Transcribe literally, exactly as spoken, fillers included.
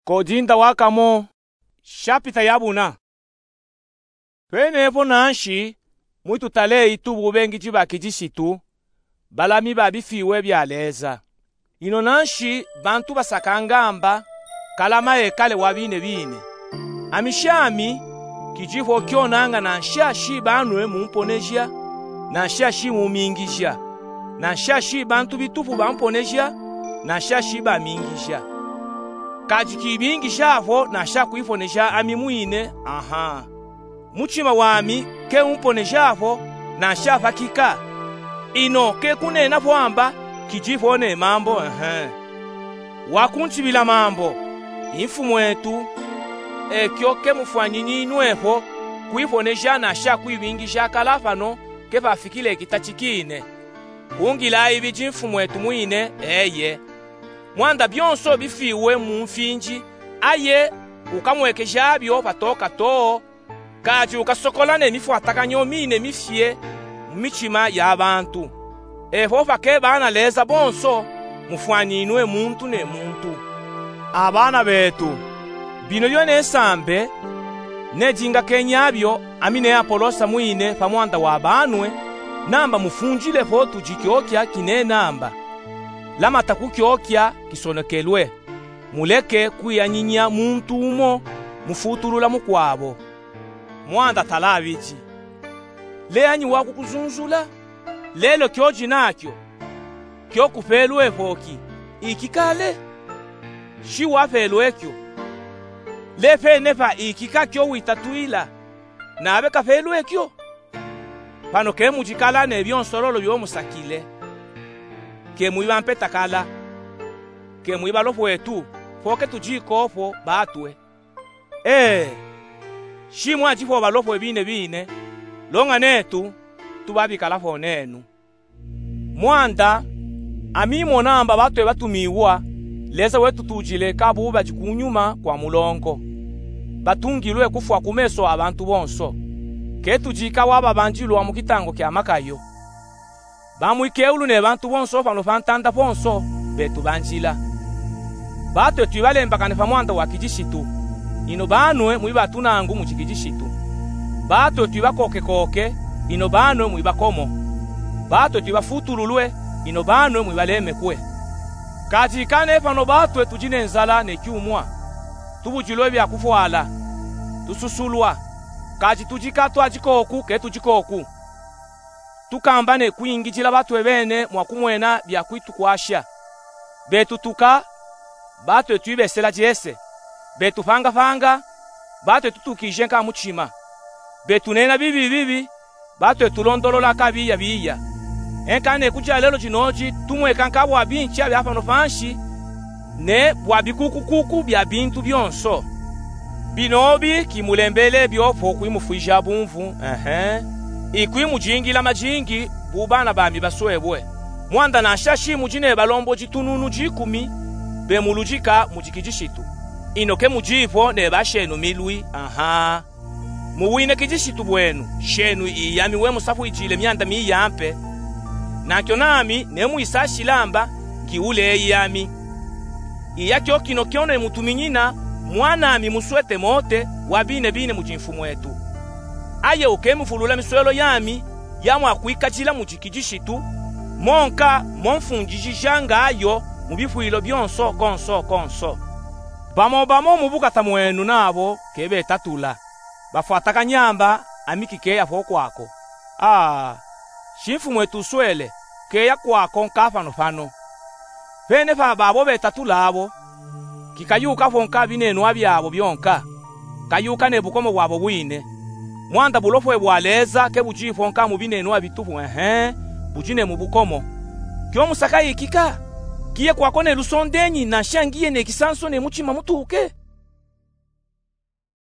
Kodinda wakamo shapita yabuna twenepo nanshi mwitu tale itubu bengi jibaki jishitu balami babifiwe byaleza ino nanshi bantu basakangamba kalama ekale wabine bine amishami kijifo kyonanga nanshashi banwe mumponeja nanshashi mumingija nanshashi bantu bitufu bamponeja nanshashi bamingija kaji kibingisha afo nasha kuifonesha ami muine aha muchima wami ke umponesha afo nasha fakika ino ke kunena fwamba kijifo ne mambo aha wakunchibila mambo infumu wetu ekyo ke mufwanyinyi inwepo kuifonesha nasha kuibingisha kalafano ke bafikile kitachikine kungila ibi jinfumu wetu muine eye mwanda byonso bifiwe mumfinji aye ukamwekesha byo patoka to kaji ukasokolane mifuatakanyo mine mifie michima y'abantu efo fake bana leza bonso mufwaninwe muntu ne muntu abana betu bino yone sambe nejinga kenyabyo amine apolosa muine pamwanda wa banwe namba mufunjile fo tujikyokya kine namba lama takukyokya kisonekelwe muleke kuyanyinya muntu umo mufutulula mukwabo mwanda talabichi leanyi wakukuzunzula lelo kyoji nakyo kyo kufelwe foki ikikale shi wafelwekyo lefe nefa ikika kyo witatuila nabe kafelwekyo pano ke mujikala ne byonsololo byomusakile ke muiba mpeta kala ke muiba lofo etu foke tujiko fo batwe eh shimwa jifo balofo bine bine longa netu tubabi kala fo nenu mwanda amimo namba batwe batumiwa leza wetu tujile kabuba jikunyuma kwa mulongo batungilwe kufwa kumeso abantu bonso ke tujika waba banjilwa mu kitango kya makayo bamwikeulu ne bantu bonso fano fantanda bonso betu banjila bato twibalemba kanefa mwanda wa kijishitu ino banwe mwiba tunangu mu kijishitu bato twibakoke koke ino banwe mwiba komo bato twibafutululwe ino banwe mwibaleme kwe kaji kane fano bato tujine nzala ne kyumwa tubujilwe bya kufwala tususulwa kaji tujikatwa jikoku ke tujikoku tukambane kuyingijila batwe bene mwakumwena bya kwitukwasha betu tuka batwe twibesela jese betu fanga fanga batwe tutukije nka muchima betu nena bibi bibi batwe tulondolola kabiya biya enkane kuja lelo jinoji tumwe kankabo abinchi abya fano fanshi ne bwa bikukukuku bya bintu byonso binobi kimulembele byofo kuimufuija bumvu ehe ikwi mujingila majingi bubana bambi baswebwe mwanda na shashi mujine balombo jitununu jikumi be mulujika mujikijishitu inoke mujifo ne bashenu milwi aha muwine kijishitu bwenu shenu iyami we musafu ijile myanda miyampe nakyo nami ne muisashi lamba kiule iyami iyakyo kino kyone mutuminyina mwana mi muswete mote wabine bine mujinfumu wetu aye ukemufulula miswelo yami yamwa kuikachila mujikijishitu monka monfunjijijanga ayo mubifuilo byonso konso konso bamo bamo mubukata mwenu nabo kebe tatula bafuataka nyamba amikike yafo kwako ah shinfu mwetu swele ke ya kwako nkafano fano bene fa babo betatula abo kikayuka fonka binenu abyabo byonka kayuka ne bukomo bwabo bwine mwanda bulofwe bwaleza ke bujifo nka mubinenu abitufu ehe bujine mu bukomo kyo musaka ikika kiye kwako ne lusondenyi na shangiye ne kisanso ne muchima mutuke